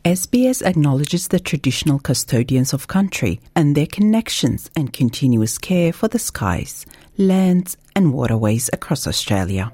SBS acknowledges the traditional custodians of country and their connections and continuous care for the skies, lands and waterways across Australia.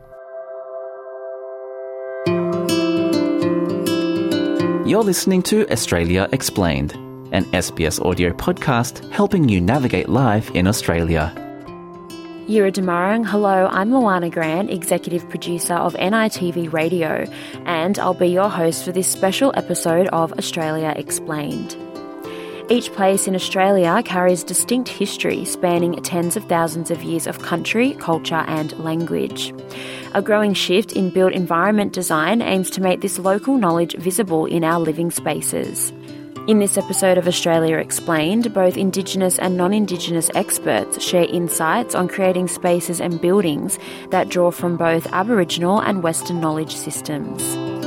You're listening to Australia Explained, an SBS audio podcast helping you navigate life in Australia. Yura Damarang, hello, I'm Luana Grant, Executive Producer of NITV Radio, and I'll be your host for this special episode of Australia Explained. Each place in Australia carries distinct history spanning tens of thousands of years of country, culture and language. A growing shift in built environment design aims to make this local knowledge visible in our living spaces. In this episode of Australia Explained, both Indigenous and non-Indigenous experts share insights on creating spaces and buildings that draw from both Aboriginal and Western knowledge systems.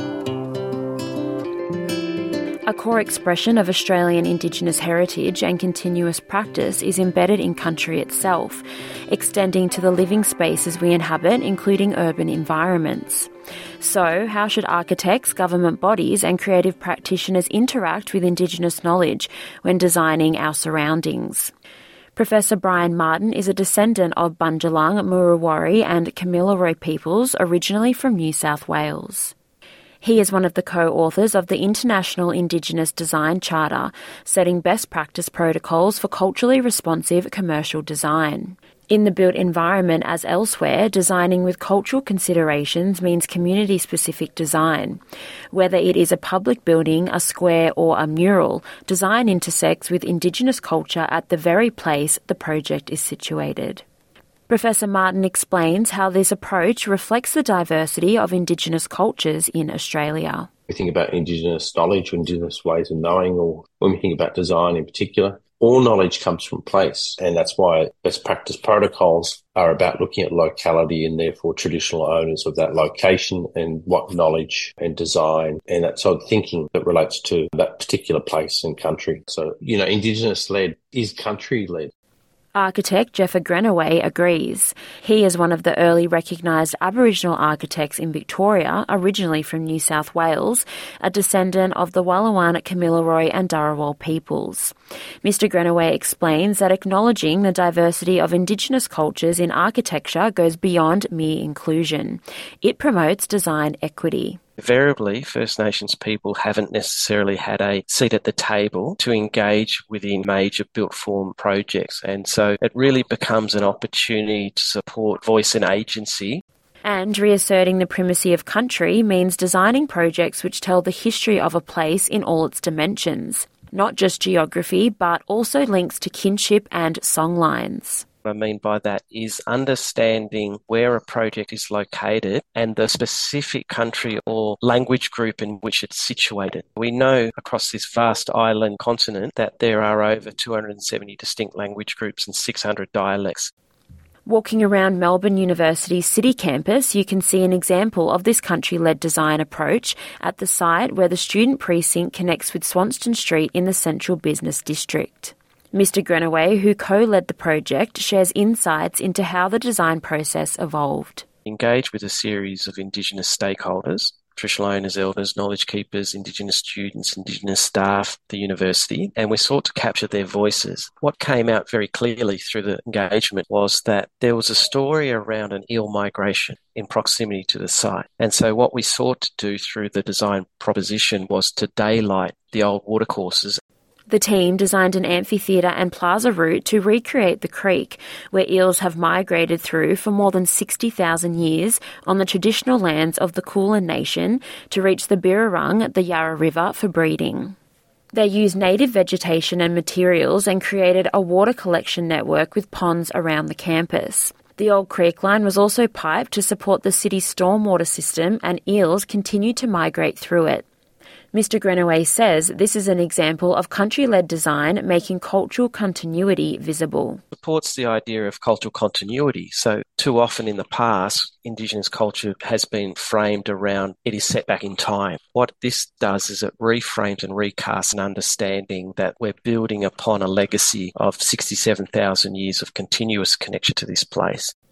A core expression of Australian Indigenous heritage and continuous practice is embedded in country itself, extending to the living spaces we inhabit, including urban environments. So, how should architects, government bodies and creative practitioners interact with Indigenous knowledge when designing our surroundings? Professor Brian Martin is a descendant of Bundjalung, Murawari and Kamilaroi peoples originally from New South Wales. He is one of the co-authors of the International Indigenous Design Charter, setting best practice protocols for culturally responsive commercial design. In the built environment as elsewhere, designing with cultural considerations means community-specific design. Whether it is a public building, a square or a mural, design intersects with Indigenous culture at the very place the project is situated. Professor Martin explains how this approach reflects the diversity of Indigenous cultures in Australia. We think about Indigenous knowledge or Indigenous ways of knowing, or when we think about design in particular, all knowledge comes from place, and that's why best practice protocols are about looking at locality and therefore traditional owners of that location and what knowledge and design and that sort of thinking that relates to that particular place and country. So, Indigenous-led is country-led. Architect Jeffer Grenaway agrees. He is one of the early recognised Aboriginal architects in Victoria, originally from New South Wales, a descendant of the Walluwan, Kamilaroi and Dharawal peoples. Mr Grenaway explains that acknowledging the diversity of Indigenous cultures in architecture goes beyond mere inclusion. It promotes design equity. Invariably, First Nations people haven't necessarily had a seat at the table to engage within major built form projects, and so it really becomes an opportunity to support voice and agency. And reasserting the primacy of country means designing projects which tell the history of a place in all its dimensions, not just geography, but also links to kinship and songlines. What I mean by that is understanding where a project is located and the specific country or language group in which it's situated. We know across this vast island continent that there are over 270 distinct language groups and 600 dialects. Walking around Melbourne University's city campus, you can see an example of this country-led design approach at the site where the student precinct connects with Swanston Street in the central business district. Mr Grenaway, who co-led the project, shares insights into how the design process evolved. Engage with a series of Indigenous stakeholders, traditional owners, elders, knowledge keepers, Indigenous students, Indigenous staff, the university, and we sought to capture their voices. What came out very clearly through the engagement was that there was a story around an eel migration in proximity to the site. And so what we sought to do through the design proposition was to daylight the old watercourses. The team designed an amphitheatre and plaza route to recreate the creek, where eels have migrated through for more than 60,000 years on the traditional lands of the Kulin Nation to reach the Birrarung, the Yarra River, for breeding. They used native vegetation and materials and created a water collection network with ponds around the campus. The old creek line was also piped to support the city's stormwater system, and eels continued to migrate through it. Mr Grenaway says this is an example of country-led design making cultural continuity visible. It supports the idea of cultural continuity. So too often in the past, Indigenous culture has been framed around it is set back in time. What this does is it reframes and recasts an understanding that we're building upon a legacy of 67,000 years of continuous connection to this place.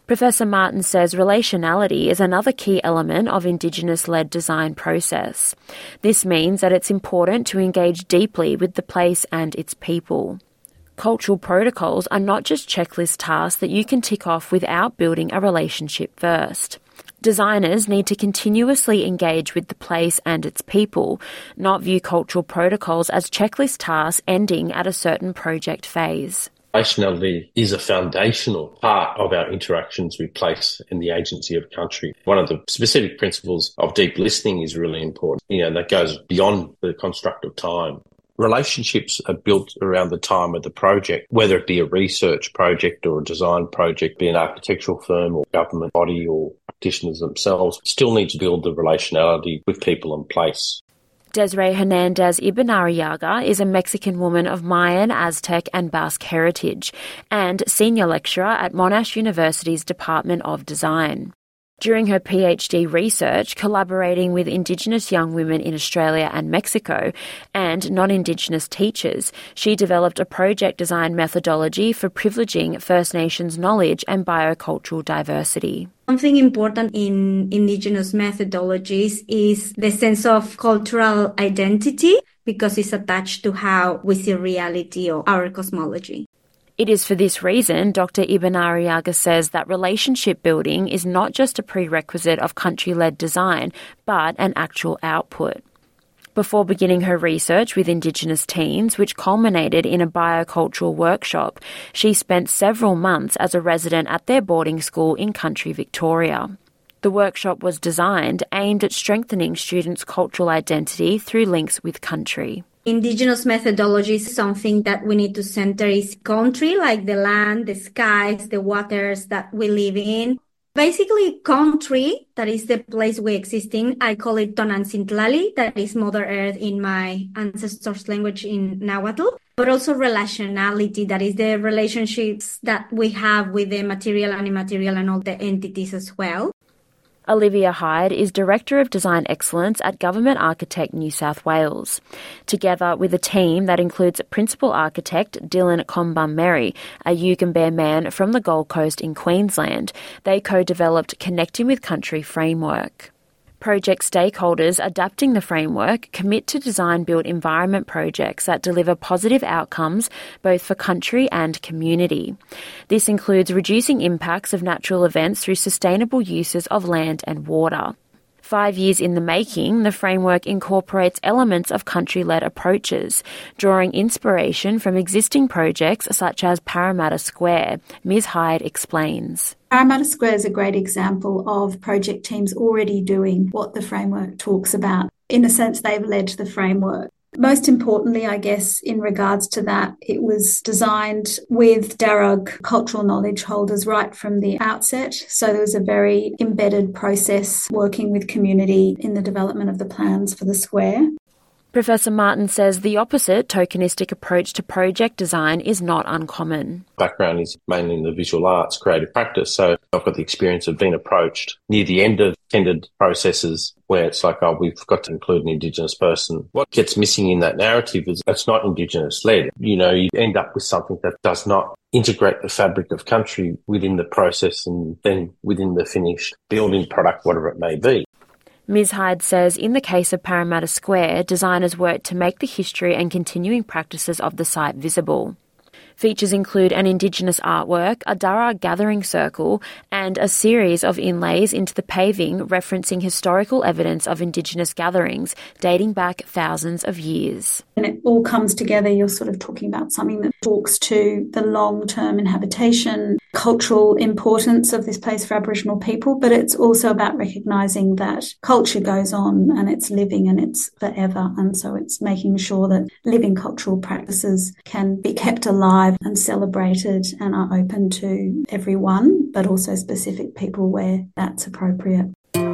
Professor Martin says relationality is another key element of Indigenous-led design process. This means that it's important to engage deeply with the place and its people. Cultural protocols are not just checklist tasks that you can tick off without building a relationship first. Designers need to continuously engage with the place and its people, not view cultural protocols as checklist tasks ending at a certain project phase. Relationality is a foundational part of our interactions with place and the agency of country. One of the specific principles of deep listening is really important. That goes beyond the construct of time. Relationships are built around the time of the project, whether it be a research project or a design project, be an architectural firm or government body or practitioners themselves, still need to build the relationality with people and place. Desiree Hernandez Ibn Arriaga is a Mexican woman of Mayan, Aztec and Basque heritage and senior lecturer at Monash University's Department of Design. During her PhD research, collaborating with Indigenous young women in Australia and Mexico and non-Indigenous teachers, she developed a project design methodology for privileging First Nations knowledge and biocultural diversity. Something important in Indigenous methodologies is the sense of cultural identity, because it's attached to how we see reality or our cosmology. It is for this reason, Dr. Ibn Arriaga says that relationship building is not just a prerequisite of country-led design, but an actual output. Before beginning her research with Indigenous teens, which culminated in a biocultural workshop, she spent several months as a resident at their boarding school in country Victoria. The workshop was designed aimed at strengthening students' cultural identity through links with country. Indigenous methodology is something that we need to center is country, like the land, the skies, the waters that we live in. Basically, country, that is the place we exist in. I call it Tonancintlali, that is Mother Earth in my ancestors' language in Nahuatl. But also relationality, that is the relationships that we have with the material and immaterial and all the entities as well. Olivia Hyde is Director of Design Excellence at Government Architect New South Wales. Together with a team that includes Principal Architect Dylan Combum-Merry, a Yugambeh man from the Gold Coast in Queensland, they co-developed Connecting with Country framework. Project stakeholders adapting the framework commit to design-built environment projects that deliver positive outcomes both for country and community. This includes reducing impacts of natural events through sustainable uses of land and water. 5 years in the making, the framework incorporates elements of country-led approaches, drawing inspiration from existing projects such as Parramatta Square. Ms. Hyde explains. Parramatta Square is a great example of project teams already doing what the framework talks about. In a sense, they've led the framework. Most importantly, I guess, in regards to that, it was designed with Darug cultural knowledge holders right from the outset. So there was a very embedded process working with community in the development of the plans for the square. Professor Martin says the opposite tokenistic approach to project design is not uncommon. Background is mainly in the visual arts, creative practice, so I've got the experience of being approached near the end of tendered processes where it's like, oh, we've got to include an Indigenous person. What gets missing in that narrative is it's not Indigenous-led. You end up with something that does not integrate the fabric of country within the process and then within the finished building product, whatever it may be. Ms. Hyde says in the case of Parramatta Square, designers worked to make the history and continuing practices of the site visible. Features include an Indigenous artwork, a Darug gathering circle, and a series of inlays into the paving referencing historical evidence of Indigenous gatherings dating back thousands of years. When it all comes together, you're sort of talking about something that talks to the long-term inhabitation, cultural importance of this place for Aboriginal people, but it's also about recognising that culture goes on and it's living and it's forever. And so it's making sure that living cultural practices can be kept alive and celebrated and are open to everyone, but also specific people where that's appropriate.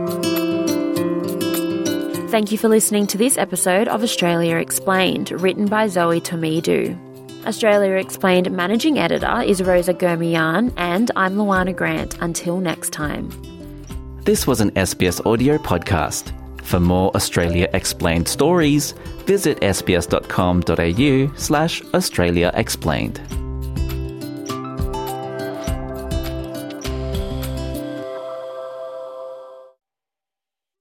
Thank you for listening to this episode of Australia Explained, written by Zoe Tomidu. Australia Explained managing editor is Rosa Gurmian, and I'm Luana Grant. Until next time. This was an SBS audio podcast. For more Australia Explained stories, visit sbs.com.au/Australia Explained.